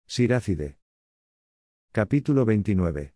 Siracide. Capítulo 29.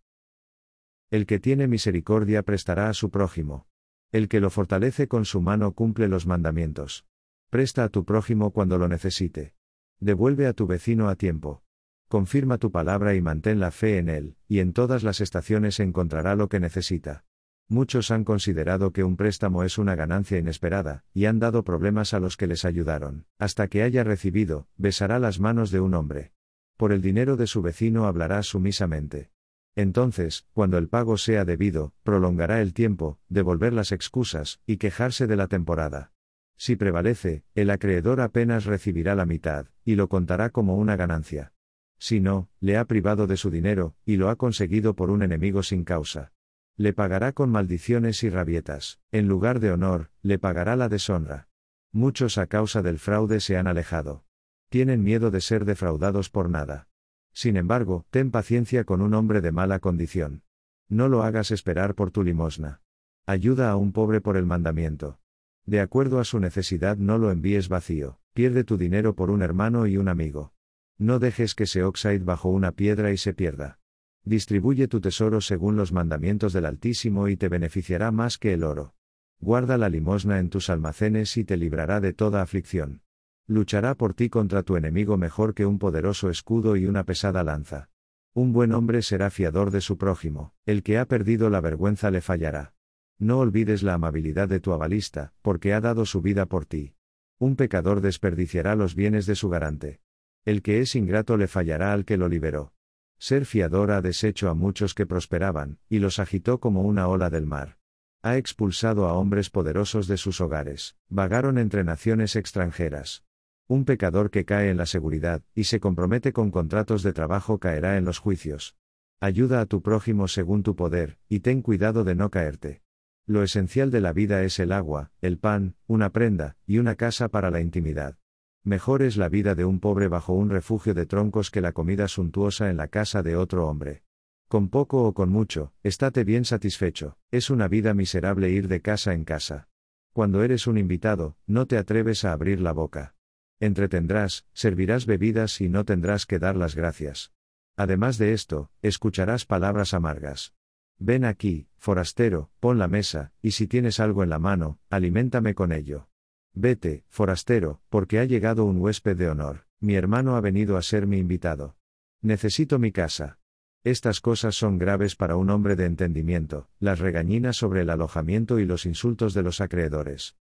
El que tiene misericordia prestará a su prójimo. El que lo fortalece con su mano cumple los mandamientos. Presta a tu prójimo cuando lo necesite. Devuelve a tu vecino a tiempo. Confirma tu palabra y mantén la fe en él, y en todas las estaciones encontrará lo que necesita. Muchos han considerado que un préstamo es una ganancia inesperada, y han dado problemas a los que les ayudaron. Hasta que haya recibido, besará las manos de un hombre. Por el dinero de su vecino hablará sumisamente. Entonces, cuando el pago sea debido, prolongará el tiempo, devolver las excusas, y quejarse de la temporada. Si prevalece, el acreedor apenas recibirá la mitad, y lo contará como una ganancia. Si no, le ha privado de su dinero, y lo ha conseguido por un enemigo sin causa. Le pagará con maldiciones y rabietas, en lugar de honor, le pagará la deshonra. Muchos a causa del fraude se han alejado. Tienen miedo de ser defraudados por nada. Sin embargo, ten paciencia con un hombre de mala condición. No lo hagas esperar por tu limosna. Ayuda a un pobre por el mandamiento. De acuerdo a su necesidad no lo envíes vacío, pierde tu dinero por un hermano y un amigo. No dejes que se oxide bajo una piedra y se pierda. Distribuye tu tesoro según los mandamientos del Altísimo y te beneficiará más que el oro. Guarda la limosna en tus almacenes y te librará de toda aflicción. Luchará por ti contra tu enemigo mejor que un poderoso escudo y una pesada lanza. Un buen hombre será fiador de su prójimo, el que ha perdido la vergüenza le fallará. No olvides la amabilidad de tu avalista, porque ha dado su vida por ti. Un pecador desperdiciará los bienes de su garante. El que es ingrato le fallará al que lo liberó. Ser fiador ha deshecho a muchos que prosperaban, y los agitó como una ola del mar. Ha expulsado a hombres poderosos de sus hogares, vagaron entre naciones extranjeras. Un pecador que cae en la seguridad, y se compromete con contratos de trabajo caerá en los juicios. Ayuda a tu prójimo según tu poder, y ten cuidado de no caerte. Lo esencial de la vida es el agua, el pan, una prenda, y una casa para la intimidad. Mejor es la vida de un pobre bajo un refugio de troncos que la comida suntuosa en la casa de otro hombre. Con poco o con mucho, estate bien satisfecho, es una vida miserable ir de casa en casa. Cuando eres un invitado, no te atreves a abrir la boca. Entretendrás, servirás bebidas y no tendrás que dar las gracias. Además de esto, escucharás palabras amargas. Ven aquí, forastero, pon la mesa, y si tienes algo en la mano, aliméntame con ello. Vete, forastero, porque ha llegado un huésped de honor, mi hermano ha venido a ser mi invitado. Necesito mi casa. Estas cosas son graves para un hombre de entendimiento, las regañinas sobre el alojamiento y los insultos de los acreedores.